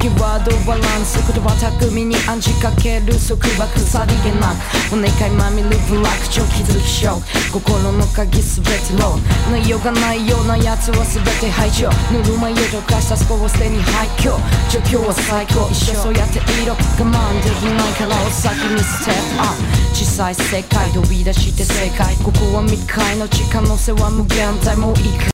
ワードバランス言葉巧みに暗示かける束縛さりげなくお願いまみるブラック超気づきショック心の鍵すべてロー内容がないようなやつはすべて排除ぬるま湯と化したスコを捨てに廃墟状況は最高一生そうやっていろ我慢できないからお先にステップアップ小さい世界飛び出して正解ここは未開の地可能性は無限大もういいか